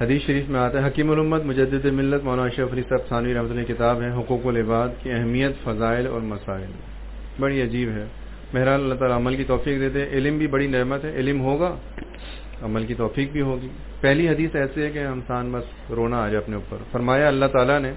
حدیث شریف میں آتا ہے، حکیم الامت مجدد ملت مولانا اشرف علی صاحب ثانوی رحمۃ اللہ کی کتاب ہے حقوق العباد کی اہمیت، فضائل اور مسائل، بڑی عجیب ہے۔ بہرحال اللہ تعالیٰ عمل کی توفیق دے دے۔ علم بھی بڑی نعمت ہے، علم ہوگا عمل کی توفیق بھی ہوگی۔ پہلی حدیث ایسے ہے کہ انسان بس رونا آ جائے اپنے اوپر۔ فرمایا اللہ تعالیٰ نے،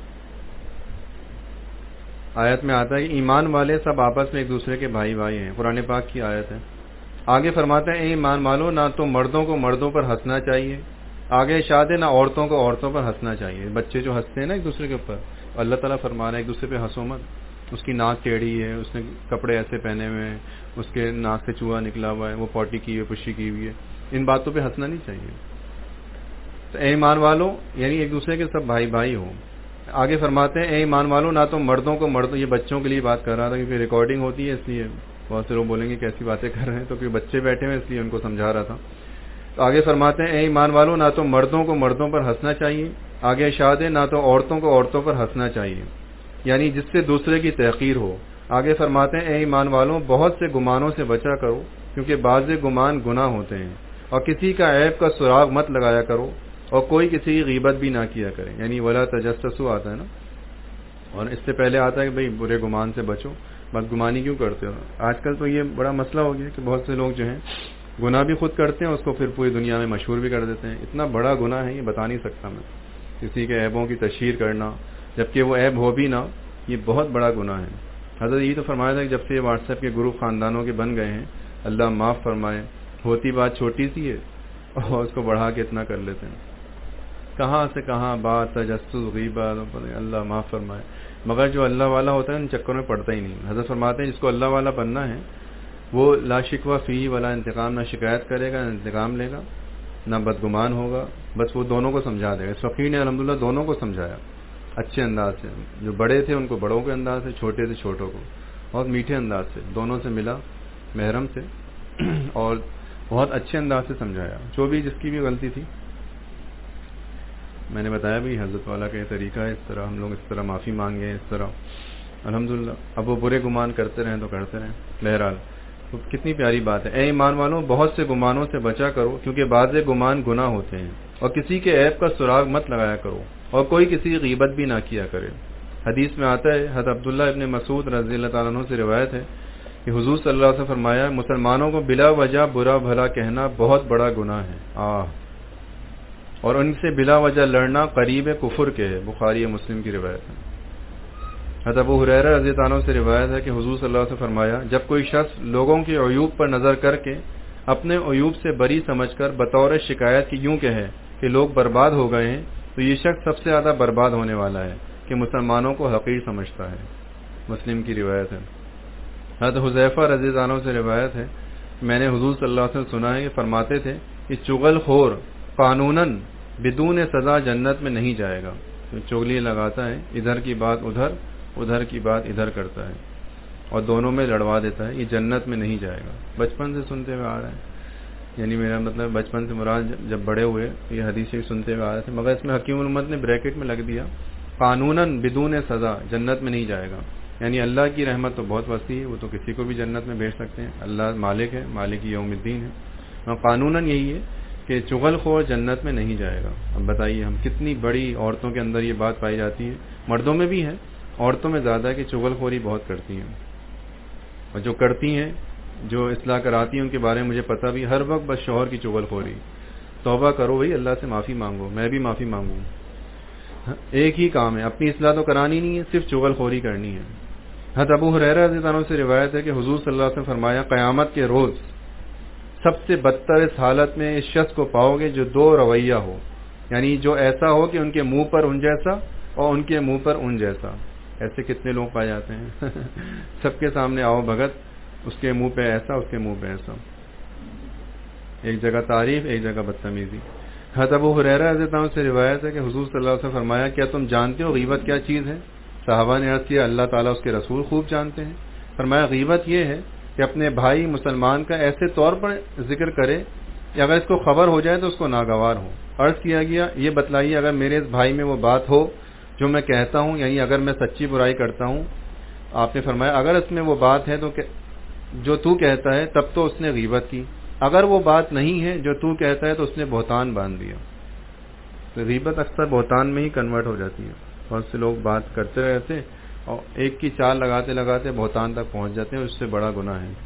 آیت میں آتا ہے کہ ایمان والے سب آپس میں ایک دوسرے کے بھائی بھائی ہیں، قرآن پاک کی آیت ہے۔ آگے فرماتا ہے اے ایمان والو، نہ تو مردوں کو مردوں پر ہنسنا چاہیے، آگے ارشاد ہے نہ عورتوں کو عورتوں پر ہنسنا چاہیے۔ بچے جو ہنستے ہیں نا ایک دوسرے کے اوپر، اللہ تعالیٰ فرما رہا ہے ایک دوسرے پہ ہنسو مت۔ اس کی ناک ٹیڑھی ہے، اس نے کپڑے ایسے پہنے ہوئے ہیں، اس کے ناک سے چوہا نکلا ہوا ہے، وہ پوٹی کی ہوئی پشی کی ہوئی ہے، ان باتوں پہ ہنسنا نہیں چاہیے۔ تو اے ایمان والو یعنی ایک دوسرے کے سب بھائی بھائی ہو۔ آگے فرماتے ہیں اے ایمان والو، نہ تو مردوں کو مردوں، یہ بچوں کے لیے بات کر رہا تھا کیونکہ ریکارڈنگ ہوتی ہے، اس لیے بہت سے لوگ بولیں گے کیسی باتیں کر رہے ہیں، تو کیونکہ بچے بیٹھے ہوئے اس لیے ان کو سمجھا رہا تھا۔ تو آگے فرماتے ہیں اے ایمان والو، نہ تو مردوں کو مردوں پر ہنسنا چاہیے، آگے ارشاد ہے نہ تو عورتوں کو عورتوں پر ہنسنا چاہیے، یعنی جس سے دوسرے کی تحقیر ہو۔ آگے فرماتے ہیں اے ایمان والوں، بہت سے گمانوں سے بچا کرو کیونکہ بعض گمان گناہ ہوتے ہیں، اور کسی کا عیب کا سراغ مت لگایا کرو، اور کوئی کسی کی غیبت بھی نہ کیا کرے، یعنی ولا تجسسوا آتا ہے نا، اور اس سے پہلے آتا ہے کہ بھئی برے گمان سے بچو، بدگمانی کیوں کرتے ہو۔ آج کل تو یہ بڑا مسئلہ ہو گیا کہ بہت سے لوگ جو ہیں گناہ بھی خود کرتے ہیں، اس کو پھر پوری دنیا میں مشہور بھی کر دیتے ہیں۔ اتنا بڑا گناہ ہے یہ بتا نہیں سکتا میں، کسی کے عیبوں کی تشہیر کرنا جبکہ وہ عیب ہو بھی نہ، یہ بہت بڑا گناہ ہے۔ حضرت یہ تو فرمایا تھا کہ جب سے یہ واٹس ایپ کے گروپ خاندانوں کے بن گئے ہیں، اللہ معاف فرمائے، ہوتی بات چھوٹی سی ہے اور اس کو بڑھا کے اتنا کر لیتے ہیں، کہاں سے کہاں بات، تجسس، غیبت، اللہ معاف فرمائے۔ مگر جو اللہ والا ہوتا ہے ان چکروں میں پڑتا ہی نہیں۔ حضرت فرماتے ہیں جس کو اللہ والا بننا ہے وہ لا شکوہ فی ولا انتقام، نہ شکایت کرے گا نہ انتقام لے گا نہ بدگمان ہوگا، بس وہ دونوں کو سمجھا دے گا۔ اس فقیر نے الحمدللہ دونوں کو سمجھایا اچھے انداز سے، جو بڑے تھے ان کو بڑوں کے انداز سے، چھوٹے تھے چھوٹوں کو، اور میٹھے انداز سے دونوں سے ملا، محرم سے، اور بہت اچھے انداز سے سمجھایا، جو بھی جس کی بھی غلطی تھی۔ میں نے بتایا بھی حضرت والا کا یہ طریقہ ہے، اس طرح ہم لوگ اس طرح معافی مانگے، اس طرح الحمدللہ۔ اب وہ برے گمان کرتے رہیں تو کرتے رہیں۔ بہرحال تو کتنی پیاری بات ہے، اے ایمان والوں بہت سے گمانوں سے بچا کرو کیونکہ بعض گمان گناہ ہوتے ہیں، اور کسی کے عیب کا سراغ مت لگایا کرو، اور کوئی کسی کی غیبت بھی نہ کیا کرے۔ حدیث میں آتا ہے، حضرت عبداللہ ابن مسعود رضی اللہ تعالیٰ عنہ سے روایت ہے کہ حضور صلی اللہ علیہ وسلم فرمایا مسلمانوں کو بلا وجہ برا بھلا کہنا بہت بڑا گناہ ہے، اور ان سے بلا وجہ لڑنا قریب کفر کے ہے، بخاری مسلم کی روایت ہے۔ حضرت ابو ہریرہ رضی اللہ عنہ سے روایت ہے کہ حضور صلی اللہ علیہ وسلم فرمایا جب کوئی شخص لوگوں کے عیوب پر نظر کر کے اپنے عیوب سے بری سمجھ کر بطور شکایت کی یوں کہے کہ لوگ برباد ہو گئے ہیں، تو یہ شخص سب سے زیادہ برباد ہونے والا ہے کہ مسلمانوں کو حقیر سمجھتا ہے، مسلم کی روایت ہے۔ حضرت حذیفہ رضی اللہ عنہ سے روایت ہے میں نے حضور صلی اللہ علیہ وسلم سنا ہے کہ فرماتے تھے کہ چغل خور قانوناً بدون سزا جنت میں نہیں جائے گا، تو چغلی لگاتا ہے، ادھر کی بات ادھر، ادھر کی بات ادھر کرتا ہے اور دونوں میں لڑوا دیتا ہے، یہ جنت میں نہیں جائے گا۔ بچپن سے سنتے ہوئے آ رہا ہے، یعنی میرا مطلب بچپن سے مراد جب بڑے ہوئے یہ حدیث سنتے ہوئے آ رہے تھے، مگر اس میں حکیم الامت نے بریکٹ میں لگ دیا قانوناً بدون سزا جنت میں نہیں جائے گا، یعنی اللہ کی رحمت تو بہت وسیع ہے، وہ تو کسی کو بھی جنت میں بھیج سکتے ہیں، اللہ مالک ہے، مالک یوم الدین ہے، قانوناً یہی ہے کہ چغل خور جنت میں نہیں جائے گا۔ اب بتائیے ہم کتنی بڑی عورتوں کے اندر یہ بات پائی جاتی ہے، مردوں میں بھی ہے، عورتوں میں زیادہ ہے کہ چغل خوری بہت کرتی ہیں، اور جو کرتی ہیں جو اصلاح کراتی ہیں ان کے بارے میں مجھے پتہ بھی، ہر وقت بس شوہر کی چغل خوری۔ توبہ کرو بھائی، اللہ سے معافی مانگو، میں بھی معافی مانگوں، ایک ہی کام ہے، اپنی اصلاح تو کرانی نہیں ہے، صرف چغل خوری کرنی ہے۔ حضرت ابو ہریرہ رضی اللہ عنہ سے روایت ہے کہ حضور صلی اللہ علیہ وسلم فرمایا قیامت کے روز سب سے بدتر اس حالت میں اس شخص کو پاؤ گے جو دو رویہ ہو، یعنی جو ایسا ہو کہ ان کے منہ پر ان جیسا اور ان کے منہ پر ان جیسا۔ ایسے کتنے لوگ پائے جاتے ہیں سب کے سامنے آؤ بھگت، اس کے منہ پہ ایسا، اس کے منہ پہ ایسا، ایک جگہ تعریف ایک جگہ بدتمیزی۔ حضرت ابو ہریرہ رضی اللہ عنہ سے روایت ہے کہ حضور صلی اللہ علیہ وسلم فرمایا کیا تم جانتے ہو غیبت کیا چیز ہے؟ صحابہ نے عرض کیا اللہ تعالیٰ اس کے رسول خوب جانتے ہیں۔ فرمایا غیبت یہ ہے کہ اپنے بھائی مسلمان کا ایسے طور پر ذکر کرے کہ اگر اس کو خبر ہو جائے تو اس کو ناگوار ہو۔ عرض کیا گیا یہ بتلائیے اگر میرے اس بھائی میں وہ بات ہو جو میں کہتا ہوں، یعنی اگر میں سچی برائی کرتا ہوں، آپ نے فرمایا اگر اس میں وہ بات ہے تو جو تو کہتا ہے تب تو اس نے غیبت کی، اگر وہ بات نہیں ہے جو تو کہتا ہے تو اس نے بہتان باندھ دیا۔ تو غیبت اکثر بہتان میں ہی کنورٹ ہو جاتی ہے. بہت سے لوگ بات کرتے رہتے اور ایک کی چال لگاتے لگاتے بہتان تک پہنچ جاتے ہیں, اس سے بڑا گناہ ہے.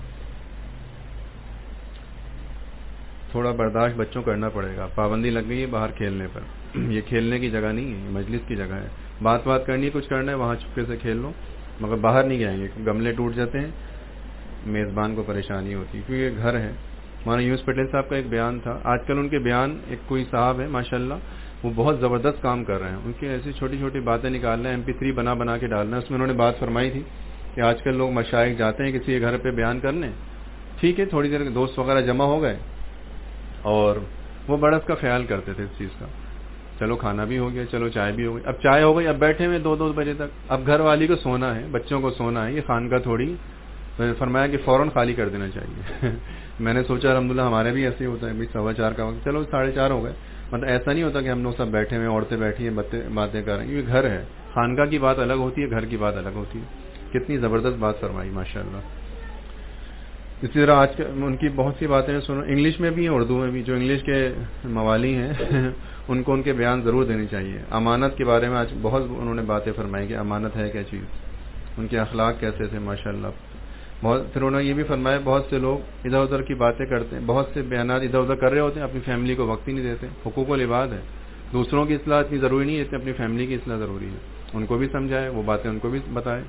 تھوڑا برداشت بچوں کرنا پڑے گا. پابندی لگ گئی ہے باہر کھیلنے پر, یہ کھیلنے کی جگہ نہیں ہے, مجلس کی جگہ ہے. بات کرنی ہے, کچھ کرنا ہے, وہاں چپکے سے کھیل لو, مگر باہر نہیں جائیں گے. گملے ٹوٹ جاتے ہیں, میزبان کو پریشانی ہوتی ہے, کیونکہ یہ گھر ہے. مولانا یونس پٹیل صاحب کا ایک بیان تھا. آج کل ان کے بیان, ایک کوئی صاحب ہے ماشاءاللہ, وہ بہت زبردست کام کر رہے ہیں. ان کی ایسی چھوٹی چھوٹی باتیں نکال رہے ہیں, MP3 بنا کے ڈال رہے ہیں. اس میں انہوں نے بات فرمائی تھی کہ آج کل لوگ مشائخ جاتے ہیں کسی کے گھر پہ بیان کرنے, ٹھیک ہے, تھوڑی دیر دوست وغیرہ جمع ہو گئے اور وہ بڑا اس کا خیال کرتے تھے اس چیز کا, چلو کھانا بھی ہو گیا, چلو چائے بھی ہو گئی. اب چائے ہو گئی, اب بیٹھے ہوئے 2 بجے تک. اب گھر والی کو سونا ہے, بچوں کو سونا ہے, یہ خانقاہ تھوڑی. میں نے فرمایا کہ فوراً خالی کر دینا چاہیے. میں نے سوچا الحمدللہ ہمارے بھی ایسے ہی ہوتا ہے, 4:15 کا وقت, چلو 4:30 ہو گئے. مطلب ایسا نہیں ہوتا کہ ہم لوگ سب بیٹھے ہوئے, عورتیں بیٹھی ہیں, باتیں کر رہے ہیں. یہ گھر ہے. خانقاہ کی بات الگ ہوتی ہے, گھر کی بات الگ ہوتی ہے. کتنی زبردست بات فرمائی ماشاءاللہ. اسی طرح آج ان کی بہت سی باتیں سنو, انگلش میں بھی ہیں, اردو میں بھی. جو انگلش کے موالی ہیں ان کو ان کے بیان ضرور دینی چاہیے. امانت کے بارے میں آج بہت انہوں نے باتیں فرمائی کہ امانت ہے کیا چیز, ان کے اخلاق کیسے تھے ماشاءاللہ. پھر انہوں نے یہ بھی فرمایا, بہت سے لوگ ادھر ادھر کی باتیں کرتے ہیں, بہت سے بیانات ادھر ادھر کر رہے ہوتے ہیں, اپنی فیملی کو وقت ہی نہیں دیتے. حقوق العباد ہے, دوسروں کی اصلاح اتنی ضروری نہیں ہے, اتنی اپنی فیملی کی اصلاح ضروری ہے. ان کو بھی سمجھائے, وہ باتیں ان کو بھی بتائے.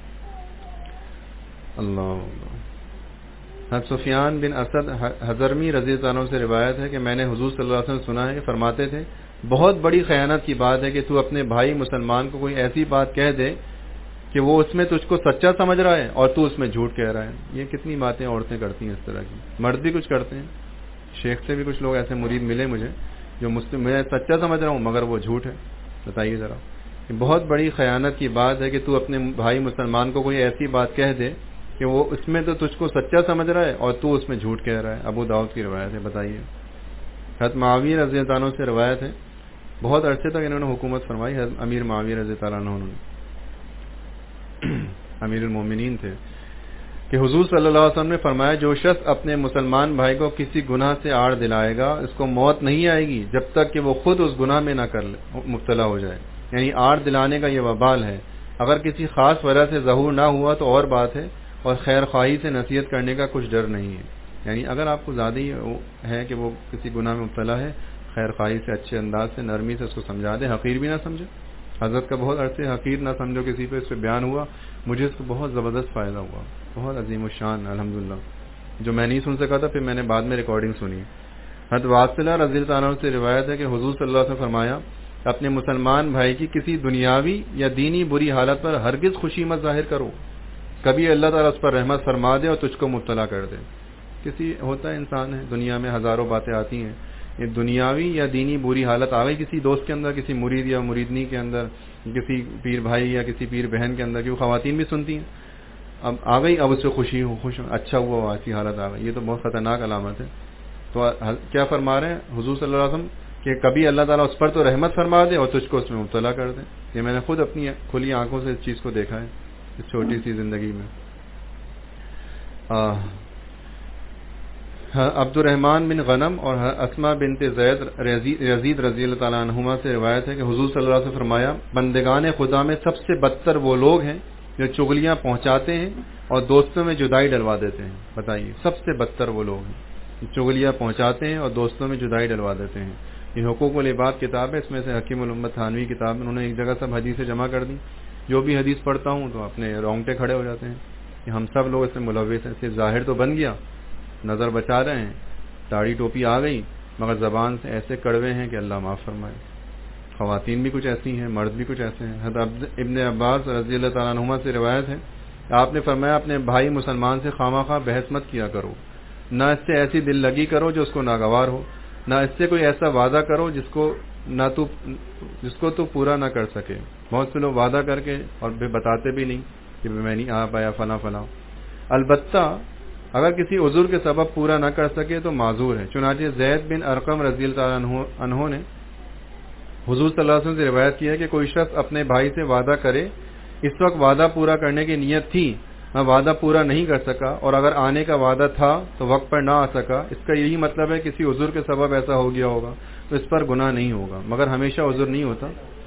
اللہ. سفیان بن اسد حضرمی رضی اللہ عنہ سے روایت ہے کہ میں نے حضور صلی اللہ علیہ وسلم سنا ہے کہ فرماتے تھے, بہت بڑی خیانت کی بات ہے کہ تو اپنے بھائی مسلمان کو کوئی ایسی بات کہہ دے کہ وہ اس میں تجھ کو سچا سمجھ رہا ہے اور تو اس میں جھوٹ کہہ رہا ہے. یہ کتنی باتیں عورتیں کرتی ہیں اس طرح کی, مرد بھی کچھ کرتے ہیں. شیخ سے بھی کچھ لوگ ایسے مرید ملے مجھے جو میں سچا سمجھ رہا ہوں مگر وہ جھوٹ ہے. بتائیے ذرا, بہت بڑی خیانت کی بات ہے کہ تو اپنے بھائی مسلمان کو کوئی ایسی بات کہہ دے کہ وہ اس میں تو تجھ کو سچا سمجھ رہا ہے اور تو اس میں جھوٹ کہہ رہا ہے. ابو داؤد کی روایت ہے. بتائیے. حضرت معاویہ رضی اللہ عنہ سے روایت ہے, بہت عرصے تک انہوں نے حکومت فرمائی. حضرت امیر معاویہ رضی اللہ عنہ امیر المومنین تھے, کہ حضور صلی اللہ علیہ وسلم نے فرمایا, جو شخص اپنے مسلمان بھائی کو کسی گناہ سے آڑ دلائے گا اس کو موت نہیں آئے گی جب تک کہ وہ خود اس گناہ میں نہ مبتلا ہو جائے. یعنی آڑ دلانے کا یہ وبال ہے. اگر کسی خاص وجہ سے ظہور نہ ہوا تو اور بات ہے, اور خیر خواہی سے نصیحت کرنے کا کچھ ڈر نہیں ہے. یعنی اگر آپ کو زیادہ ہی ہے کہ وہ کسی گناہ میں مبتلا ہے, خیر خواہی سے, اچھے انداز سے, نرمی سے اس کو سمجھا دیں, حقیر بھی نہ سمجھے. حضرت کا بہت عرصے حقیر نہ سمجھو کسی پہ, اس پہ بیان ہوا, مجھے اس کو بہت زبردست فائدہ ہوا, بہت عظیم الشان الحمدللہ, جو میں نہیں سن سکا تھا, پھر میں نے بعد میں ریکارڈنگ سنی. حضرت واصلہ رضی اللہ عنہ سے روایت ہے کہ حضور صلی اللہ علیہ وسلم فرمایا, اپنے مسلمان بھائی کی کسی دنیاوی یا دینی بری حالت پر ہرگز خوشی مت ظاہر کرو, کبھی اللہ تعالیٰ اس پر رحمت فرما دے اور تجھ کو مبتلا کر دے. کسی ہوتا ہے انسان ہے, دنیا میں ہزاروں باتیں آتی ہیں, یہ دنیاوی یا دینی بری حالت آ گئی کسی دوست کے اندر, کسی مرید یا مریدنی کے اندر, کسی پیر بھائی یا کسی پیر بہن کے اندر, کی وہ خواتین بھی سنتی ہیں, اب آ گئی, اب اس سے خوشی ہو, اچھا ہوا, ایسی حالت آ گئی. یہ تو بہت خطرناک علامت ہے. تو کیا فرما رہے ہیں حضور صلی اللہ علیہ وسلم کہ کبھی اللہ تعالیٰ اس پر تو رحمت فرما دے اور تجھ کو اس میں مبتلا کر دے. یہ میں نے خود اپنی کھلی آنکھوں سے اس چیز کو دیکھا ہے اس چھوٹی سی زندگی میں. عبد الرحمن بن غنم اور اسما بنت زید یزید رضی اللہ تعالیٰ عنہما سے روایت ہے کہ حضور صلی اللہ علیہ وسلم فرمایا, بندگان خدا میں سب سے بدتر وہ لوگ ہیں جو چغلیاں پہنچاتے ہیں اور دوستوں میں جدائی ڈلوا دیتے ہیں. بتائیے, سب سے بدتر وہ لوگ ہیں چغلیاں پہنچاتے ہیں اور دوستوں میں جدائی ڈلوا دیتے ہیں. یہ حقوق العباد کتاب ہے, اس میں سے حکیم الامت تھانوی کتاب, انہوں نے ایک جگہ سب حدیثیں جمع کر دی. جو بھی حدیث پڑھتا ہوں تو اپنے رونگٹے کھڑے ہو جاتے ہیں کہ ہم سب لوگ اس میں ملوث ہیں. صرف ظاہر تو بن گیا, نظر بچا رہے ہیں, داڑھی ٹوپی آ گئی, مگر زبان سے ایسے کڑوے ہیں کہ اللہ معاف فرمائے. خواتین بھی کچھ ایسی ہیں, مرد بھی کچھ ایسے ہیں. حضرت ابن عباس رضی اللہ تعالیٰ عنہما سے روایت ہے, آپ نے فرمایا, اپنے بھائی مسلمان سے خواہ بحث مت کیا کرو, نہ اس سے ایسی دل لگی کرو جو اس کو ناگوار ہو, نہ اس سے کوئی ایسا وعدہ کرو جس کو تو پورا نہ کر سکے. بہت سے لوگ وعدہ کر کے اور بتاتے بھی نہیں کہ میں نہیں آ پایا فلاں فلاں. البتہ اگر کسی عذر کے سبب پورا نہ کر سکے تو معذور ہے. چنانچہ زید بن ارقم رضی اللہ تعالیٰ عنہ نے حضور صلی اللہ علیہ وسلم سے روایت کی ہے کہ کوئی شخص اپنے بھائی سے وعدہ کرے, اس وقت وعدہ پورا کرنے کی نیت تھی, میں وعدہ پورا نہیں کر سکا, اور اگر آنے کا وعدہ تھا تو وقت پر نہ آ سکا, اس کا یہی مطلب ہے کسی عذر کے سبب ایسا ہو گیا ہوگا, تو اس پر گناہ نہیں ہوگا، مگر ہمیشہ عذر نہیں ہوتا،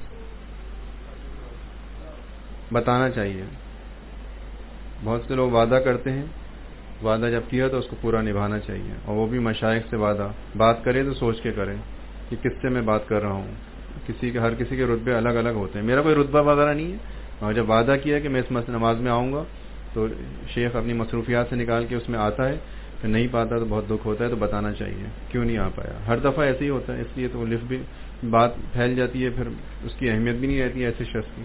بتانا چاہیے۔ بہت سے لوگ وعدہ کرتے ہیں، وعدہ جب کیا تو اس کو پورا نبھانا چاہیے، اور وہ بھی مشائخ سے وعدہ بات کرے تو سوچ کے کرے کہ کس سے میں بات کر رہا ہوں۔ ہر کسی کے رتبے الگ الگ ہوتے ہیں، میرا کوئی رتبہ وغیرہ نہیں ہے، اور جب وعدہ کیا کہ میں اس نماز میں آؤں گا تو شیخ اپنی مصروفیات سے نکال کے اس میں آتا ہے، پھر نہیں پاتا تو بہت دکھ ہوتا ہے، تو بتانا چاہیے کیوں نہیں آ پایا۔ ہر دفعہ ایسے ہی ہوتا ہے، اس لیے تو لفٹ بھی بات پھیل جاتی ہے، پھر اس کی اہمیت بھی نہیں رہتی ہے ایسے شخص کی۔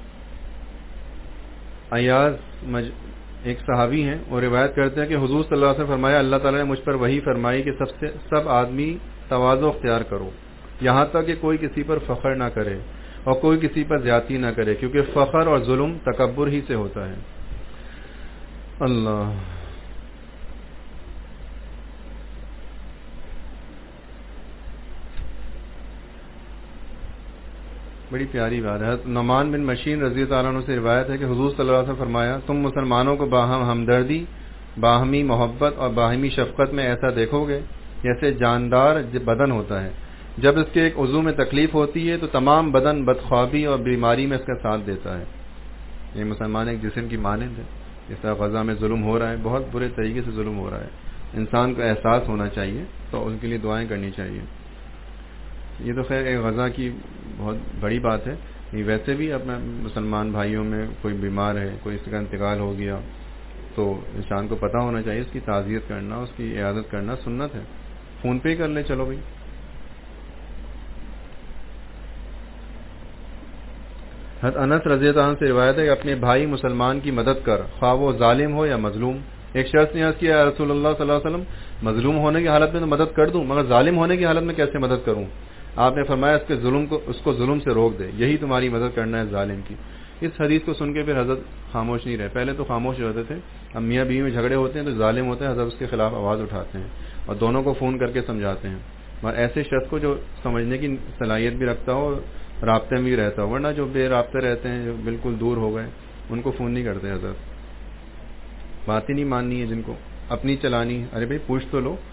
ایاز ایک صحابی ہیں، اور روایت کرتے ہیں کہ حضور صلی اللہ علیہ وسلم فرمایا، اللہ تعالیٰ نے مجھ پر وحی فرمائی کہ سب آدمی تواضع اختیار کرو، یہاں تک کہ کوئی کسی پر فخر نہ کرے اور کوئی کسی پر زیادتی نہ کرے، کیونکہ فخر اور ظلم تکبر ہی سے ہوتا ہے۔ اللہ، بڑی پیاری بات ہے۔ نعمان بن مشین رضی اللہ عنہ سے روایت ہے کہ حضور صلی اللہ علیہ وسلم فرمایا، تم مسلمانوں کو باہم ہمدردی، باہمی محبت اور باہمی شفقت میں ایسا دیکھو گے جیسے جاندار بدن ہوتا ہے، جب اس کے ایک عضو میں تکلیف ہوتی ہے تو تمام بدن بدخوابی اور بیماری میں اس کا ساتھ دیتا ہے۔ یہ مسلمان ایک جسم کی مانند ہے۔ اس طرح غزہ میں ظلم ہو رہا ہے، بہت برے طریقے سے ظلم ہو رہا ہے، انسان کو احساس ہونا چاہیے تو ان کے لیے دعائیں کرنی چاہیے۔ یہ تو خیر ایک غزہ کی بہت بڑی بات ہے، ویسے بھی اپنا مسلمان بھائیوں میں کوئی بیمار ہے، کوئی اس کا انتقال ہو گیا تو انسان کو پتہ ہونا چاہیے، اس کی تعزیت کرنا، اس کی عیادت کرنا سنت ہے، فون پہ ہی کر لے، چلو بھائی۔ حضرت انس رضی اللہ عنہ سے روایت ہے کہ اپنے بھائی مسلمان کی مدد کر، خواہ وہ ظالم ہو یا مظلوم۔ ایک شخص نے عرض کیا، رسول اللہ صلی اللہ علیہ وسلم، مظلوم ہونے کی حالت میں تو مدد کر دوں، مگر ظالم ہونے کی حالت میں کیسے مدد کروں؟ آپ نے فرمایا، اس کو ظلم سے روک دے، یہی تمہاری مدد کرنا ہے ظالم کی۔ اس حدیث کو سن کے پھر حضرت خاموش نہیں رہے، پہلے تو خاموش رہتے تھے، اب میاں بیوی میں جھگڑے ہوتے ہیں تو ظالم ہوتے ہیں، حضرت اس کے خلاف آواز اٹھاتے ہیں اور دونوں کو فون کر کے سمجھاتے ہیں، اور ایسے شخص کو جو سمجھنے کی صلاحیت بھی رکھتا ہو، رابطے میں بھی رہتا ہو، ورنہ جو بے رابطے رہتے ہیں، جو بالکل دور ہو گئے، ان کو فون نہیں کرتے حضرت، بات ہی نہیں ماننی ہے جن کو، اپنی چلانی، ارے بھائی پوچھ تو لو۔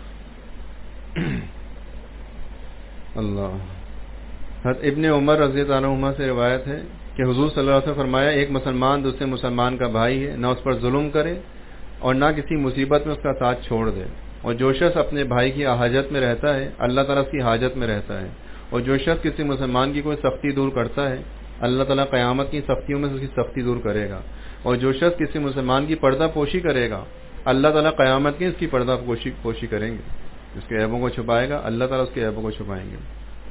اللہ۔ حضرت ابن عمر رضی اللہ عنہما سے روایت ہے کہ حضور صلی اللہ علیہ وسلم فرمایا، ایک مسلمان دوسرے مسلمان کا بھائی ہے، نہ اس پر ظلم کرے اور نہ کسی مصیبت میں اس کا ساتھ چھوڑ دے، اور جو شخص اپنے بھائی کی حاجت میں رہتا ہے اللہ تعالیٰ اس کی حاجت میں رہتا ہے، اور جو شخص کسی مسلمان کی کوئی سختی دور کرتا ہے اللہ تعالیٰ قیامت کی سختیوں میں سے اس کی سختی دور کرے گا، اور جو شخص کسی مسلمان کی پردہ پوشی کرے گا اللہ تعالیٰ قیامت کی اس کی پردہ پوشی کریں گے، اس کے عیبوں کو چھپائے گا اللہ تعالیٰ اس کے عیبوں کو چھپائیں گے۔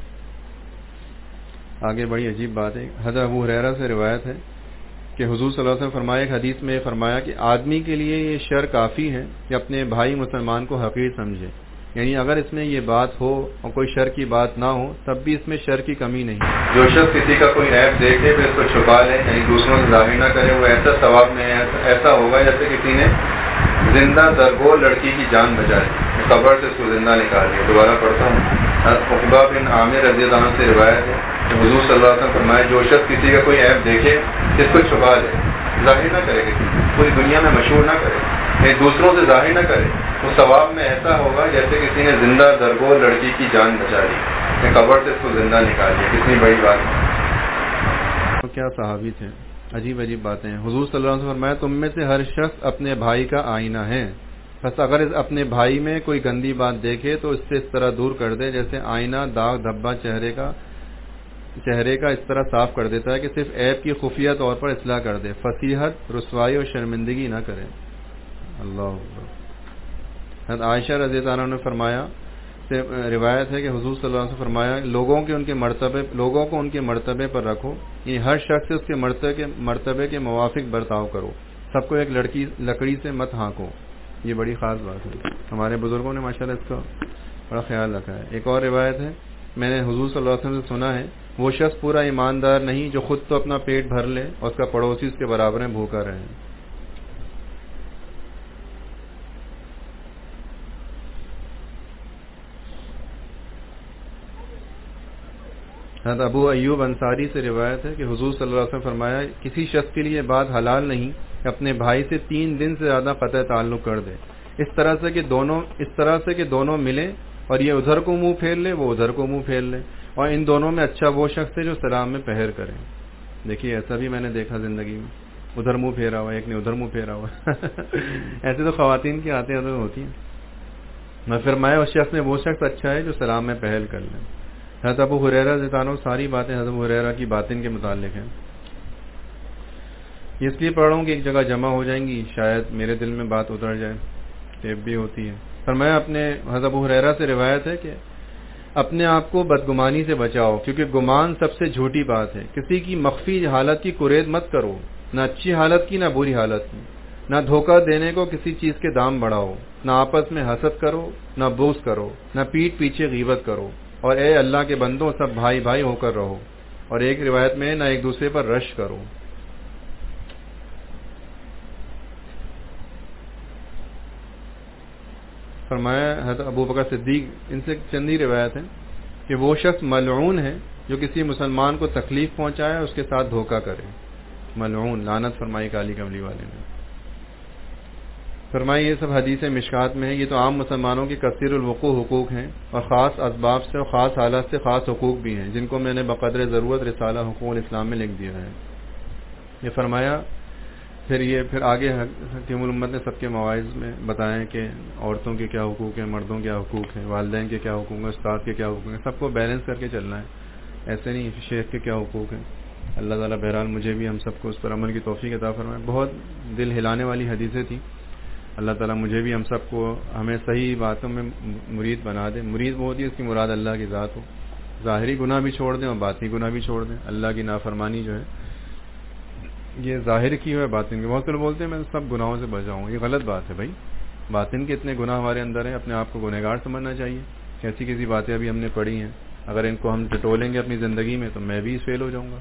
آگے بڑی عجیب بات ہے، حضرت ابو ہریرہ سے روایت ہے کہ حضور صلی اللہ علیہ وسلم فرمایا، ایک حدیث میں فرمایا کہ آدمی کے لیے یہ شر کافی ہے کہ اپنے بھائی مسلمان کو حقیر سمجھے، یعنی اگر اس میں یہ بات ہو اور کوئی شر کی بات نہ ہو تب بھی اس میں شر کی کمی نہیں۔ جو شخص کسی کا کوئی عیب دیکھے پھر اس کو چھپا لے، یعنی دوسروں سے ظاہر نہ کرے، وہ ایسا ثواب میں ایسا ہوگا جیسے کسی نے زندہ درگور لڑکی کی جان بچائی، قبر سے اس کو زندہ نکال دیا۔ دوبارہ پڑھتا ہوں، عقبہ بن عامر رضی اللہ عنہ سے روایت ہے کہ حضور صلی اللہ علیہ وسلم فرمایا، جو شخص کسی کا کوئی عیب دیکھے اس کو چھپا لے، ظاہر نہ کرے، کسی پوری دنیا میں مشہور نہ کرے، دوسروں سے ظاہر نہ کرے، وہ ثواب میں ایسا ہوگا جیسے کسی نے زندہ درگور لڑکی کی جان بچا لی، قبر سے اس کو زندہ نکال دیا۔ کتنی بڑی بات ہے۔ تو کیا صحابی تھے، عجیب عجیب باتیں ہیں۔ حضور صلی اللہ علیہ وسلم فرمایا، تم میں سے ہر شخص اپنے بھائی کا آئینہ ہے، بس اگر اپنے بھائی میں کوئی گندی بات دیکھے تو اس سے اس طرح دور کر دے جیسے آئینہ داغ دھبا چہرے کا اس طرح صاف کر دیتا ہے کہ صرف عیب کی خفیہ طور پر اصلاح کر دے، فصیحت، رسوائی اور شرمندگی نہ کرے۔ اللہ اکبر۔ حضرت عائشہ رضی اللہ عنہ نے فرمایا، سے روایت ہے کہ حضور صلی اللہ علیہ وسلم فرمایا، لوگوں کو ان کے مرتبے پر رکھو، یہ ہر شخص سے اس کے مرتبے کے موافق برتاؤ کرو، سب کو ایک لکڑی سے مت ہانکو۔ یہ بڑی خاص بات ہے، ہمارے بزرگوں نے ماشاءاللہ اس کا بڑا خیال رکھا ہے۔ ایک اور روایت ہے، میں نے حضور صلی اللہ علیہ وسلم سے سنا ہے، وہ شخص پورا ایماندار نہیں جو خود تو اپنا پیٹ بھر لے اور اس کا پڑوسی اس کے برابر میں بھوکا رہے۔ حضرت ابو ایوب انصاری سے روایت ہے کہ حضور صلی اللہ علیہ وسلم فرمایا، کسی شخص کے لیے بات حلال نہیں کہ اپنے بھائی سے 3 دن سے زیادہ قطع تعلق کر دے، اس طرح سے کہ دونوں ملیں اور یہ ادھر کو منہ پھیر لے، وہ ادھر کو منہ پھیر لے، اور ان دونوں میں اچھا وہ شخص ہے جو سلام میں پہر کرے۔ دیکھیے ایسا بھی میں نے دیکھا زندگی میں، ادھر منہ پھیرا ہوا، ایک نے ادھر منہ پھیرا ہوا ایسے تو خواتین کی آتے ہوتی ہیں۔ میں فرمایا اس شخص میں وہ شخص اچھا ہے جو سلام میں پہل کر لے۔ حضرت ابو ہریرہ رضی اللہ عنہ، ساری باتیں حضرت ابو ہریرہ کی باطن کے متعلق ہیں، اس لیے پڑھ رہا ہوں کہ ایک جگہ جمع ہو جائیں گی، شاید میرے دل میں بات اتر جائے، ٹیپ بھی ہوتی ہے۔ فرمایا اپنے حضرت ابو ہریرہ سے روایت ہے کہ اپنے آپ کو بدگمانی سے بچاؤ، کیونکہ گمان سب سے جھوٹی بات ہے۔ کسی کی مخفی حالت کی قرید مت کرو، نہ اچھی حالت کی نہ بری حالت کی، نہ دھوکہ دینے کو کسی چیز کے دام بڑھاؤ، نہ آپس میں حسد کرو، نہ بغض کرو، نہ پیٹھ پیچھے غیبت کرو، اور اے اللہ کے بندوں سب بھائی بھائی ہو کر رہو، اور ایک روایت میں نہ ایک دوسرے پر رش کرو۔ فرمایا حضرت ابو بکر صدیق، ان سے چندی روایت ہے کہ وہ شخص ملعون ہے جو کسی مسلمان کو تکلیف پہنچائے اور اس کے ساتھ دھوکہ کرے۔ ملعون، لعنت فرمائی کالی کملی والے نے۔ فرمائی یہ سب حدیث مشکات میں ہے، یہ تو عام مسلمانوں کے کثیر الوقوع حقوق ہیں، اور خاص اسباب سے اور خاص حالات سے خاص حقوق بھی ہیں، جن کو میں نے بقدر ضرورت رسالہ حقوق الاسلام میں لکھ دیا ہے۔ یہ فرمایا پھر آگے حکیم الامت نے سب کے مواعظ میں بتائیں کہ عورتوں کے کیا حقوق ہیں، مردوں کے کیا حقوق ہیں، والدین کے کیا حقوق ہیں، استاد کے کیا حقوق ہیں، سب کو بیلنس کر کے چلنا ہے، ایسے نہیں شیخ کے کیا حقوق ہیں۔ اللہ تعالیٰ بہرحال مجھے بھی ہم سب کو اس پر عمل کی توفیق عطا فرمائے۔ بہت دل ہلانے والی حدیثیں تھیں، اللہ تعالیٰ مجھے بھی ہم سب کو ہمیں صحیح باتوں میں مرید بنا دے۔ مرید وہ ہوتی ہے اس کی مراد اللہ کی ذات ہو، ظاہری گناہ بھی چھوڑ دیں اور باطنی گناہ بھی چھوڑ دیں۔ اللہ کی نافرمانی جو ہے یہ ظاہر کی ہوئے باطن کی، بہت سے لوگ بولتے ہیں میں سب گناہوں سے بچاؤں، یہ غلط بات ہے بھائی۔ باطن کے اتنے گناہ ہمارے اندر ہیں، اپنے آپ کو گنہگار سمجھنا چاہیے۔ کیسی باتیں ابھی ہم نے پڑھی ہیں، اگر ان کو ہم ٹٹولیں گے اپنی زندگی میں تو میں بھی فیل ہو جاؤں گا۔